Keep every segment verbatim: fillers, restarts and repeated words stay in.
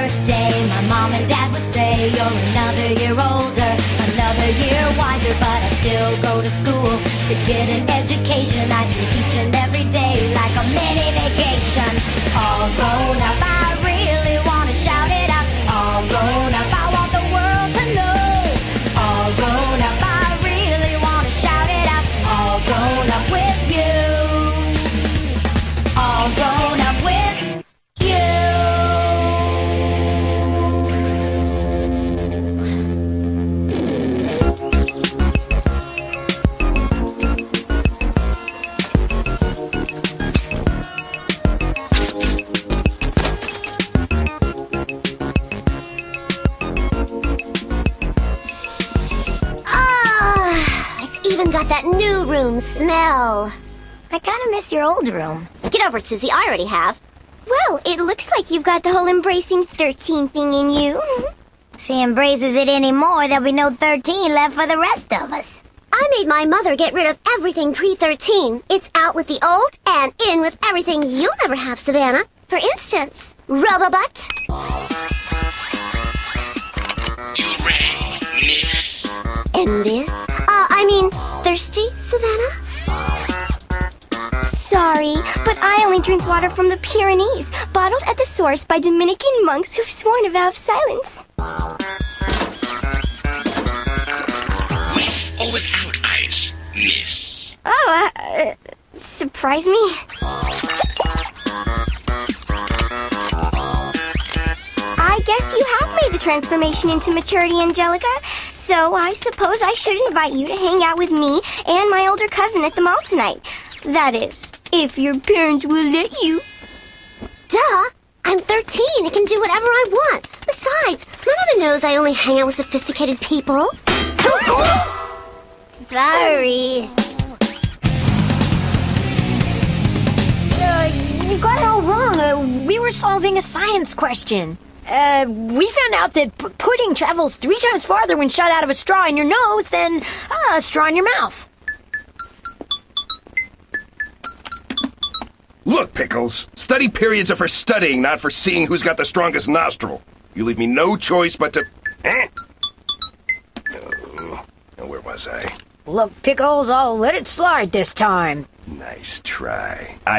birthday, my mom and dad would say, you're another year older, another year wiser, but I still go to school to get an education. I treat each and every day like a mini vacation. All grown up, I really want to shout it out. All grown up, I want the world to know. All grown up, I really want to shout it out. All grown up with you. All grown up with you. Even got that new room smell. I kinda miss your old room. Get over it, Susie. I already have. Well, it looks like you've got the whole embracing thirteen thing in you. She embraces it anymore, there'll be no thirteen left for the rest of us. I made my mother get rid of everything pre thirteen. It's out with the old and in with everything you'll never have, Savannah. For instance, rub-a-butt. You rang, miss. And this? Uh, I mean, thirsty, Savannah? Sorry, but I only drink water from the Pyrenees, bottled at the source by Dominican monks who've sworn a vow of silence. With or without ice, miss? Oh, uh, uh surprise me? I guess you have made the transformation into maturity, Angelica. So I suppose I should invite you to hang out with me and my older cousin at the mall tonight. That is, if your parents will let you. Duh! I'm thirteen. I can do whatever I want. Besides, my mother knows I only hang out with sophisticated people. Sorry. Uh, you got it all wrong. Uh, we were solving a science question. Uh, we found out that p- pudding travels three times farther when shot out of a straw in your nose than uh, a straw in your mouth. Look, Pickles, study periods are for studying, not for seeing who's got the strongest nostril. You leave me no choice but to... Eh? Oh, now where was I? Look, Pickles, I'll let it slide this time. Nice try. I...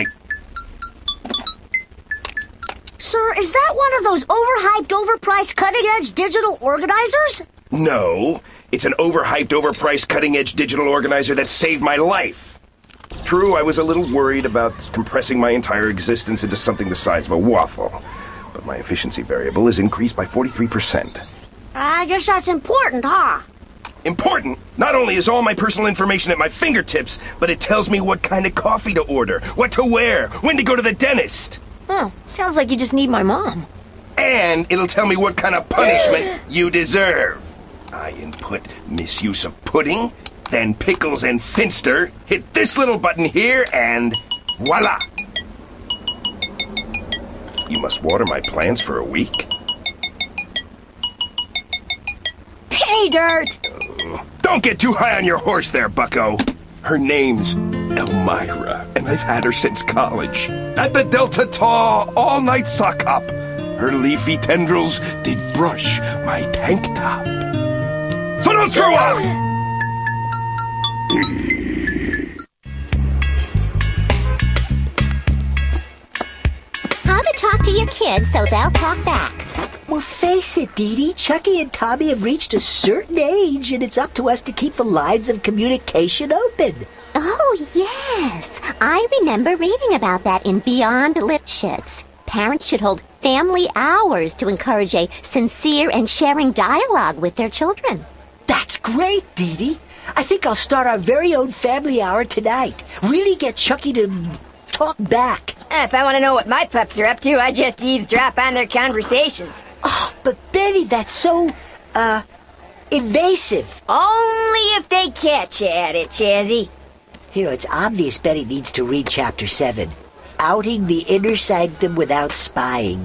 Sir, is that one of those overhyped, overpriced, cutting-edge digital organizers? No, it's an overhyped, overpriced, cutting-edge digital organizer that saved my life. True, I was a little worried about compressing my entire existence into something the size of a waffle, but my efficiency variable is increased by forty-three percent. I guess that's important, huh? Important? Not only is all my personal information at my fingertips, but it tells me what kind of coffee to order, what to wear, when to go to the dentist. Oh, sounds like you just need my mom. And it'll tell me what kind of punishment you deserve. I input misuse of pudding, then Pickles and Finster hit this little button here, and voila! You must water my plants for a week? Pay dirt! Uh, don't get too high on your horse there, bucko. Her name's Elmira, and I've had her since college. At the Delta Tau all-night sock hop. Her leafy tendrils did brush my tank top. So don't screw up! How to talk to your kids so they'll talk back. Well, face it, Dee Dee, Chucky and Tommy have reached a certain age, and it's up to us to keep the lines of communication open. Oh, yes. I remember reading about that in Beyond Lipschitz. Parents should hold family hours to encourage a sincere and sharing dialogue with their children. That's great, Dee Dee. I think I'll start our very own family hour tonight. Really get Chucky to talk back. If I want to know what my pups are up to, I just eavesdrop on their conversations. Oh, but Betty, that's so, uh, invasive. Only if they catch you at it, Chazzy. You know, it's obvious Betty needs to read Chapter seven. Outing the Inner Sanctum Without Spying.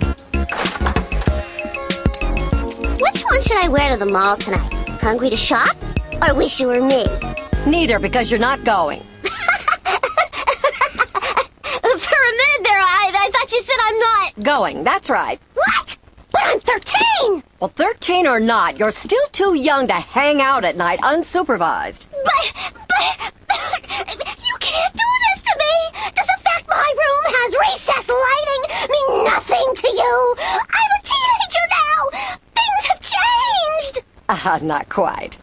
Which one should I wear to the mall tonight? Hungry to shop? Or wish you were me? Neither, because you're not going. For a minute there, I, I thought you said I'm not... Going, that's right. What? But I'm thirteen! Well, thirteen or not, you're still too young to hang out at night unsupervised. But, but, you can't do this to me! Does the fact my room has recess lighting mean nothing to you? I'm a teenager now! Things have changed! Ah, uh, not quite.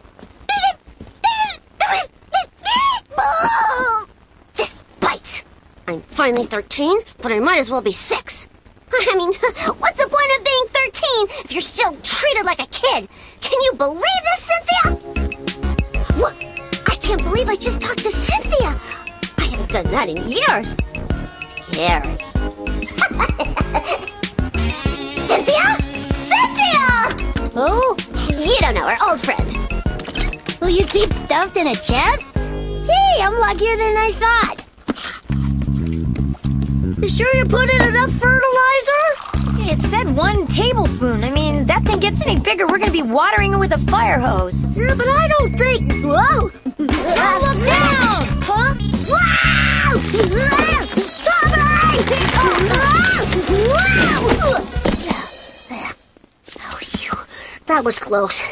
This bites. I'm finally thirteen, but I might as well be six. I mean, what's the point of being thirteen if you're still treated like a kid? Can you believe this, Cynthia? What? I can't believe I just talked to Cynthia. I haven't done that in years. Scary. Cynthia? Cynthia! Oh, you don't know her, old friend. Will you keep stuffed in a chest? Gee, I'm luckier than I thought. You sure you put in enough fertilizer? It said one tablespoon. I mean, that thing gets any bigger, we're gonna be watering it with a fire hose. Yeah, but I don't think... Whoa! Don't look down! Huh? Wow! Tommy! Oh, phew. That was close.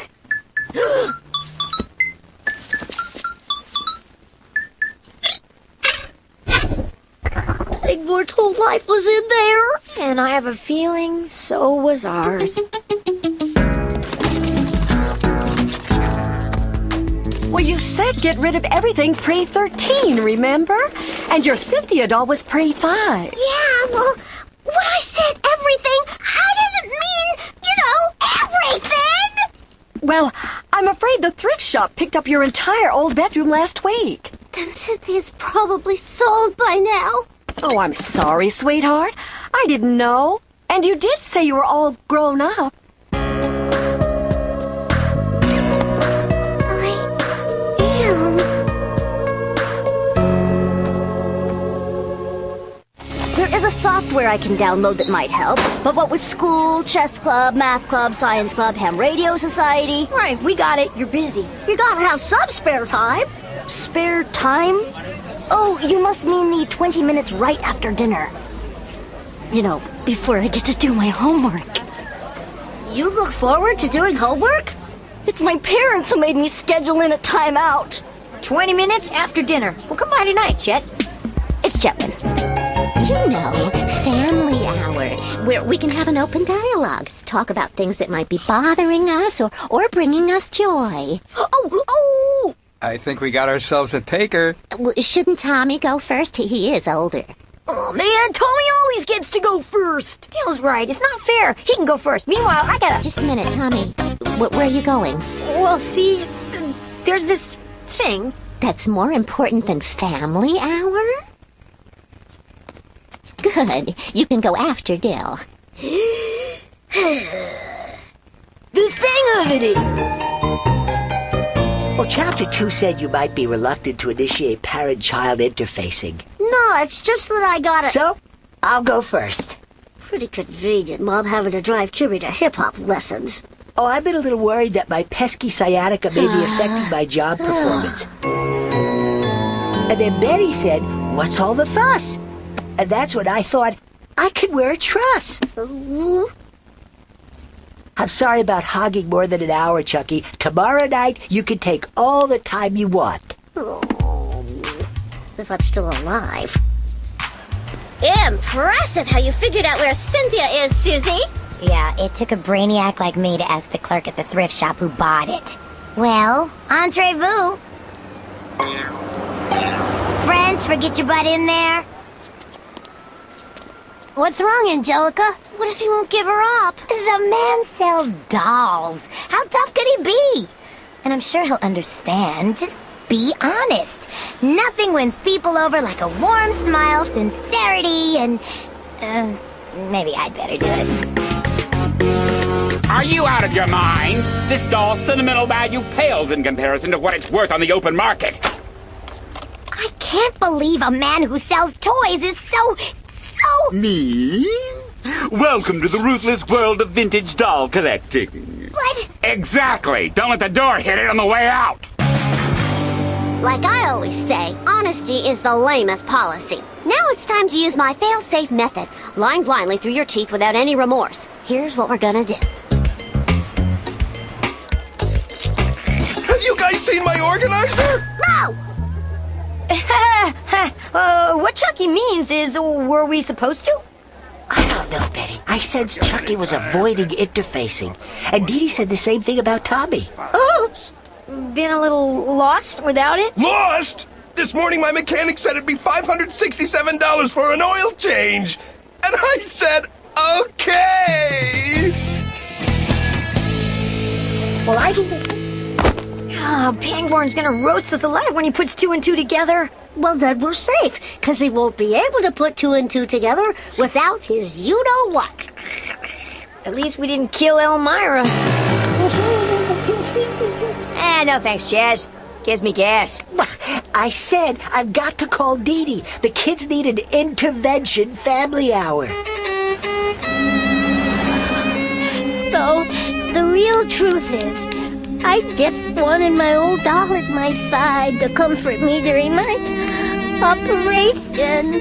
Igbor's whole life was in there. And I have a feeling so was ours. Well, you said get rid of everything pre thirteen, remember? And your Cynthia doll was pre five. Yeah, well, when I said everything, I didn't mean, you know, everything! Well, I'm afraid the thrift shop picked up your entire old bedroom last week. Then Cynthia's probably sold by now. Oh, I'm sorry, sweetheart. I didn't know. And you did say you were all grown up. I am. There is a software I can download that might help. But what with school, chess club, math club, science club, ham radio society... Right, we got it. You're busy. You gotta have some spare time. Spare time? Oh, you must mean the twenty minutes right after dinner. You know, before I get to do my homework. You look forward to doing homework? It's my parents who made me schedule in a timeout. Twenty minutes after dinner. Well, come by tonight, Chet. It's Chetwin. You know, family hour, where we can have an open dialogue, talk about things that might be bothering us or, or bringing us joy. Oh, oh! I think we got ourselves a taker. Well, shouldn't Tommy go first? He, he is older. Oh, man, Tommy always gets to go first. Dale's right. It's not fair. He can go first. Meanwhile, I gotta... Just a minute, Tommy. Wh- where are you going? Well, see, there's this thing. That's more important than family hour? Good. You can go after Dale. The thing of it is... Well, Chapter two said you might be reluctant to initiate parent-child interfacing. No, it's just that I gotta... So, I'll go first. Pretty convenient, Mom having to drive Kimmy to hip-hop lessons. Oh, I've been a little worried that my pesky sciatica may be affecting my job performance. And then Betty said, what's all the fuss? And that's when I thought I could wear a truss. Uh, I'm sorry about hogging more than an hour, Chucky. Tomorrow night, you can take all the time you want. Oh, as if I'm still alive. Impressive how you figured out where Cynthia is, Susie. Yeah, it took a brainiac like me to ask the clerk at the thrift shop who bought it. Well, entrez-vous. Friends, forget your butt in there. What's wrong, Angelica? What if he won't give her up? The man sells dolls. How tough could he be? And I'm sure he'll understand. Just be honest. Nothing wins people over like a warm smile, sincerity, and... Uh, maybe I'd better do it. Are you out of your mind? This doll's sentimental value pales in comparison to what it's worth on the open market. I can't believe a man who sells toys is so... so... Me? Welcome to the ruthless world of vintage doll collecting. What? Exactly. Don't let the door hit it on the way out. Like I always say, honesty is the lamest policy. Now it's time to use my fail-safe method. Lying blindly through your teeth without any remorse. Here's what we're gonna do. Have you guys seen my organizer? No! uh, what Chucky means is, were we supposed to? I don't know, Betty. I sensed Chucky was avoiding interfacing. And Dee Dee said the same thing about Tommy. Oops! Been a little lost without it? Lost? This morning my mechanic said it'd be five hundred sixty-seven dollars for an oil change. And I said, okay. Well, I think... Oh, Pangborn's gonna roast us alive when he puts two and two together. Well, then we're safe, because he won't be able to put two and two together without his you-know-what. At least we didn't kill Elmira. Ah, no thanks, Jazz. Gives me gas. I said I've got to call Dee Dee. The kids need an intervention family hour. So, the real truth is, I just wanted my old doll at my side to comfort me during my operation.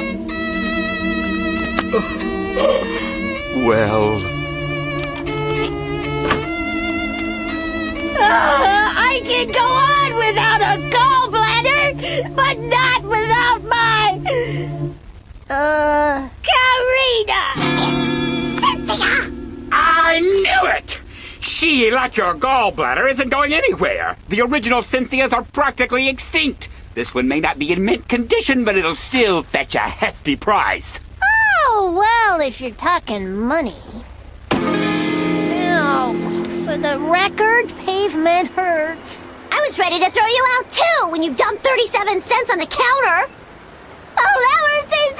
Well... Uh, I can go on without a gallbladder, but not without my... Uh... Karina! It's Cynthia! I knew it! She, like your gallbladder, isn't going anywhere. The original Cynthias are practically extinct. This one may not be in mint condition, but it'll still fetch a hefty price. Oh, well, if you're talking money. Oh, for the record, pavement hurts. I was ready to throw you out, too, when you dumped thirty-seven cents on the counter. I'll never see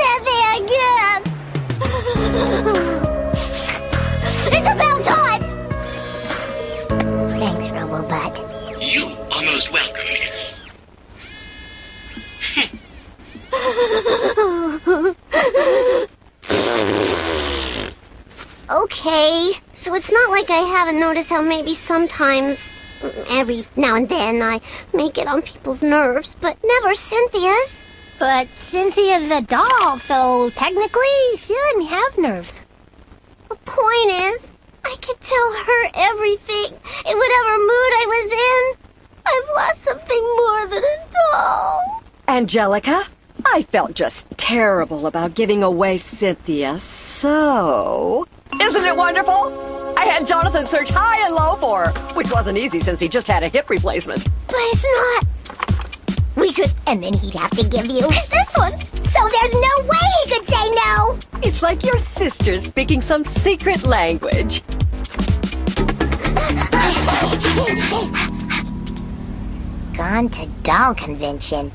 Cynthia again. It's about time! Thanks, Robobutt. You are most welcome, miss. Okay, so it's not like I haven't noticed how maybe sometimes, every now and then, I may get on people's nerves, but never Cynthia's. But Cynthia's a doll, so technically she doesn't have nerves. The point is, I could tell her everything, in whatever mood I was in. I've lost something more than a doll. Angelica, I felt just terrible about giving away Cynthia, so... Isn't it wonderful? I had Jonathan search high and low for her, which wasn't easy since he just had a hip replacement. But it's not. We could, and then he'd have to give you this one. So there's no way he could say no. It's like your sister's speaking some secret language. Gone to doll convention.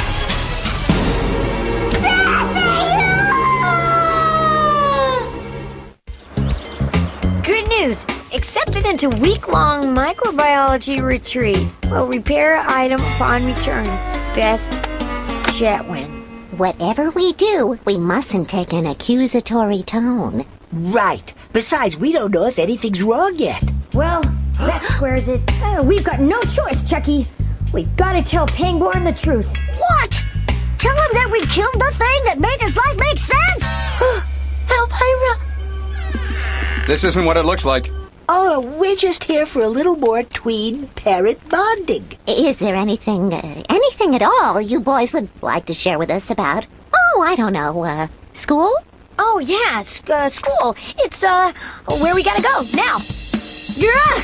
Good news! Accepted into week-long microbiology retreat. Will repair item upon return. Best Chatwin. Whatever we do, we mustn't take an accusatory tone. Right. Besides, we don't know if anything's wrong yet. Well, that squares it. Uh, we've got no choice, Chucky. We've got to tell Pangborn the truth. What? Tell him that we killed the thing that made his life make sense? Elmira! This isn't what it looks like. Oh, we're just here for a little more tween-parent bonding. Is there anything, uh, anything at all you boys would like to share with us about, oh, I don't know, uh, school? Oh, yeah, sc- uh, school. It's, uh, where we gotta go, now. Yeah!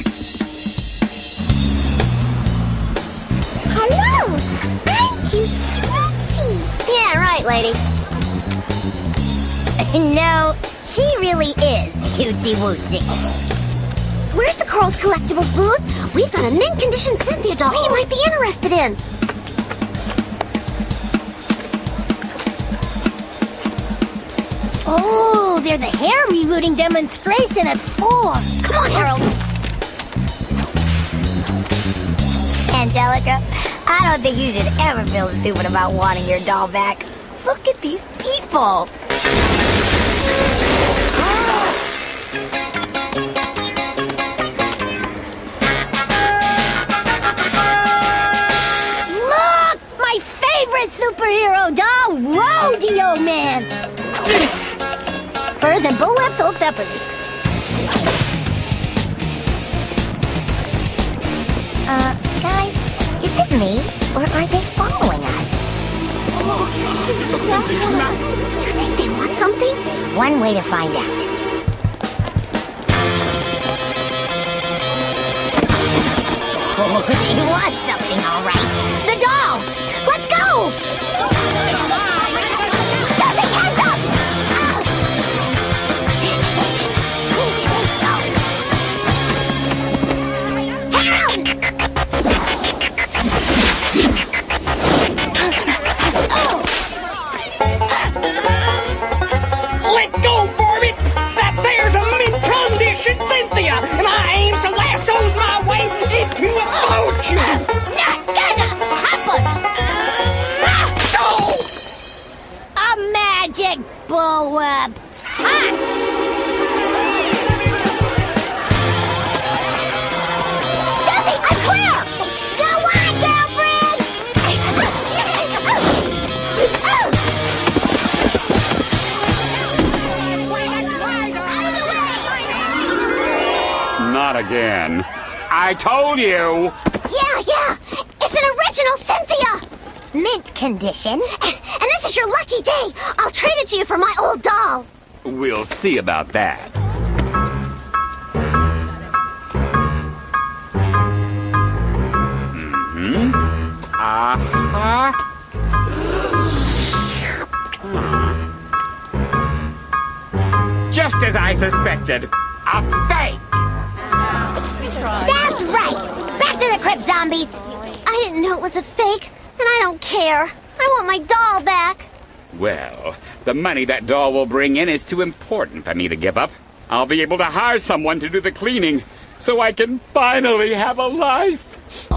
Hello! I'm Cutesy Wootsy. Yeah, right, lady. No, she really is Cutesy Wootsy. Where's the Carl's Collectibles booth? We've got a mint condition Cynthia doll he might be interested in. Oh, there's a hair rebooting demonstration at four. Come on, Harold. Angelica, I don't think you should ever feel stupid about wanting your doll back. Look at these people. Look! My favorite superhero doll, Rodeo Man! Furs and bullwhips all separately. Uh, guys, is it me? Or are they following us? You think they want something? One way to find out. Oh, they want something, all right. The doll! Let's go! Susie, hands up! Let go, Varmint! That there's a mint-condition Cynthia, and I aim to lasso's my way into a fortune! Not gonna happen! Oh! A magic bullwhip! Ah! Susie, I'm clear! Go on, girlfriend! Not again. I told you! Yeah, yeah! It's an original Cynthia! Mint condition. And this is your lucky day! I'll trade it to you for my old doll! We'll see about that. Mm-hmm. Uh-huh. Just as I suspected. A fake! That's right! Back to the crypt, zombies! I didn't know it was a fake, and I don't care. I want my doll back. Well, the money that doll will bring in is too important for me to give up. I'll be able to hire someone to do the cleaning, so I can finally have a life.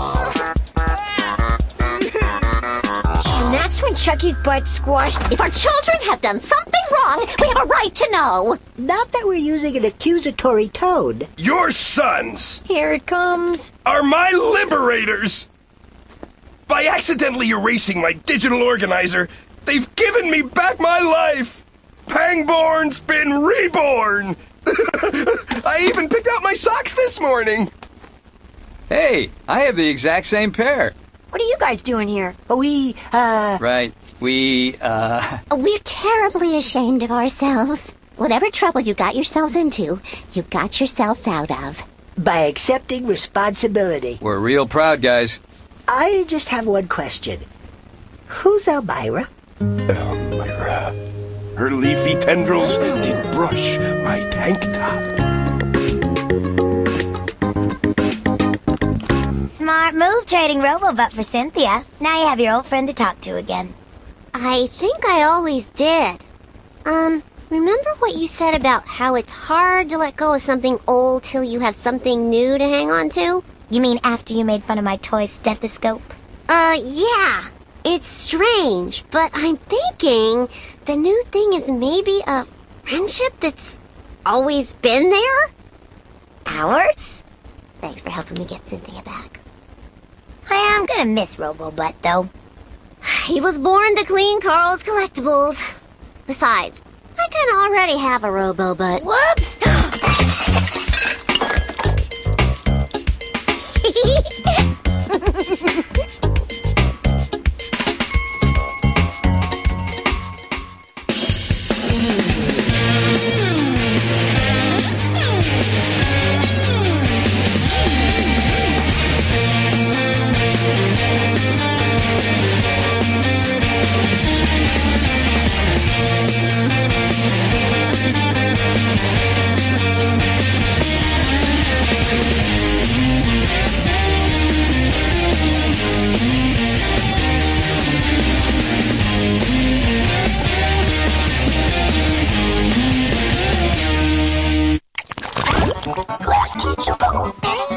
And that's when Chucky's butt squashed. If our children have done something wrong, we have a right to know. Not that we're using an accusatory tone. Your sons Here it comes. are my liberators! By accidentally erasing my digital organizer, they've given me back my life! Pangborn's been reborn! I even picked out my socks this morning! Hey, I have the exact same pair. What are you guys doing here? We, uh... Right. We, uh... We're terribly ashamed of ourselves. Whatever trouble you got yourselves into, you got yourselves out of. By accepting responsibility. We're real proud, guys. I just have one question. Who's Elmira? Elmira. Her leafy tendrils did brush my tank top. Smart move trading Robobutt for Cynthia. Now you have your old friend to talk to again. I think I always did. Um, remember what you said about how it's hard to let go of something old till you have something new to hang on to? You mean after you made fun of my toy stethoscope? Uh, yeah. It's strange, but I'm thinking the new thing is maybe a friendship that's always been there? Ours? Thanks for helping me get Cynthia back. I am gonna miss Robobutt, though. He was born to clean Carl's collectibles. Besides, I kinda already have a Robobutt. Whoops!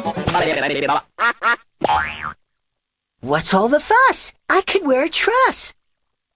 What's all the fuss? I could wear a truss.